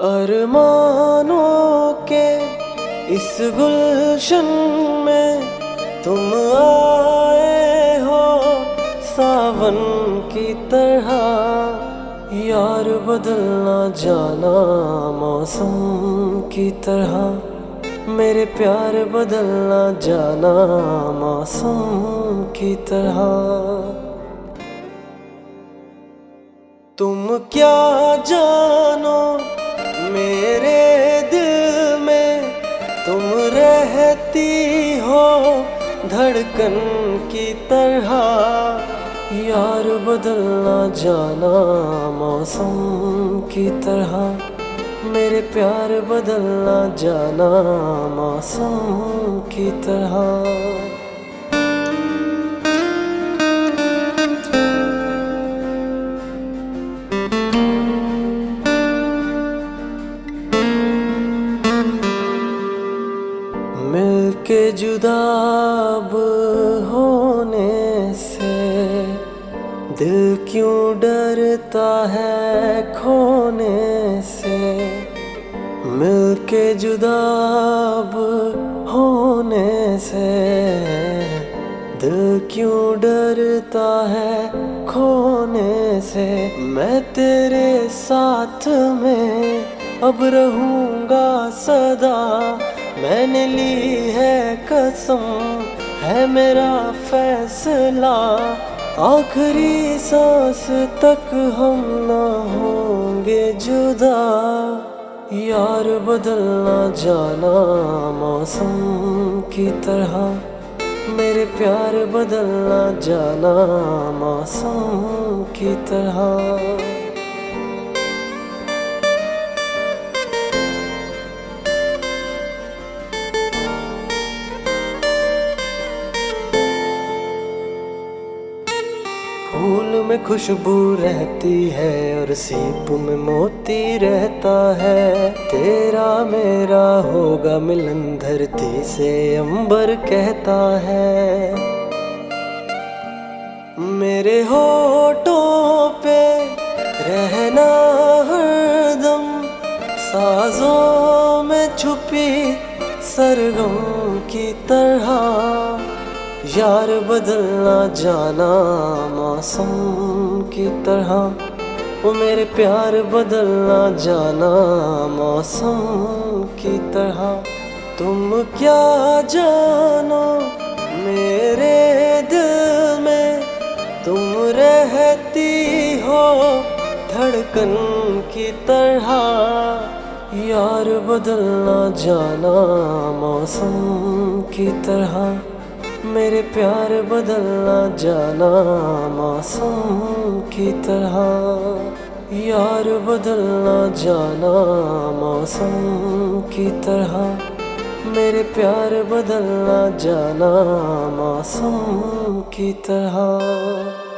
अरमानों के इस गुलशन में तुम आए हो सावन की तरह। यार बदलना जाना मौसम की तरह, मेरे प्यार बदलना जाना मौसम की तरह। तुम क्या जानो मेरे दिल में, तुम रहती हो धड़कन की तरह। यार बदलना जाना मौसम की तरह, मेरे प्यार बदलना जाना मौसम की तरह। मिलके जुदा अब होने से दिल क्यों डरता है खोने से। मिलके जुदा अब होने से दिल क्यों डरता है खोने से। मैं तेरे साथ में अब रहूँगा सदा, मैंने ली है कसम है मेरा फैसला। आखिरी सांस तक हम ना होंगे जुदा। यार बदलना जाना मौसम की तरह, मेरे प्यार बदलना जाना मौसम की तरह। फूल में खुशबू रहती है और सीप में मोती रहता है। तेरा मेरा होगा मिलन धरती से अंबर कहता है। मेरे होठों पे रहना हरदम, साजों में छुपी सरगम की तरह। यार बदलना जाना मौसम की तरह, वो मेरे प्यार बदलना जाना मौसम की तरह। तुम क्या जानो मेरे दिल में, तुम रहती हो धड़कन की तरह। यार बदलना जाना मौसम की तरह, मेरे प्यार बदलना जाना मौसम की तरह। यार बदलना जाना मौसम की तरह, मेरे प्यार बदलना जाना मौसम की तरह।